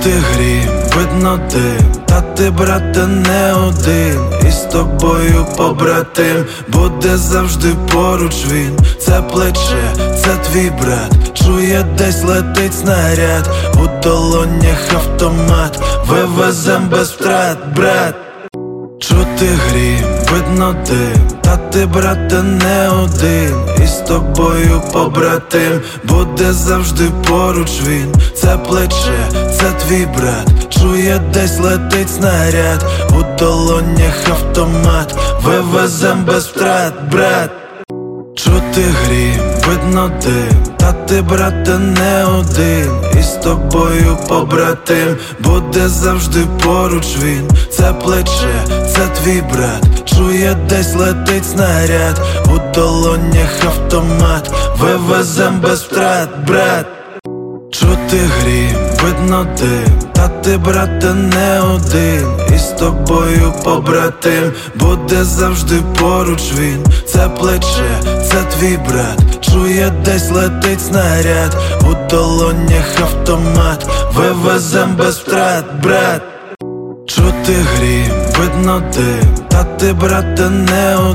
Чути грім, видно дим, та ти, брате, не один. І з тобою побратим буде завжди поруч він. Це плече, це твій брат, чує, десь летить снаряд. У долонях автомат, вивезем без втрат, брат. Чути грім, видно дим, та ти, брате, не один. І з тобою побратим буде завжди поруч він. Це плече, це твій брат, чує, десь летить снаряд. У долонях автомат, вивезем без втрат, брат. Чути грім, видно дим, та ти, брате, не один. І з тобою побратим буде завжди поруч він. Це плече, це твій брат, чує, десь летить снаряд. У долонях автомат, вивезем без втрат, брат. Чути грім, видно дим, та ти, брате, не один. І з тобою побратим буде завжди поруч він. Це плече, це твій брат, чує, десь летить снаряд. У долонях автомат, вивезем без втрат, брат. Чути грім, видно дим, та ти, брате, не один.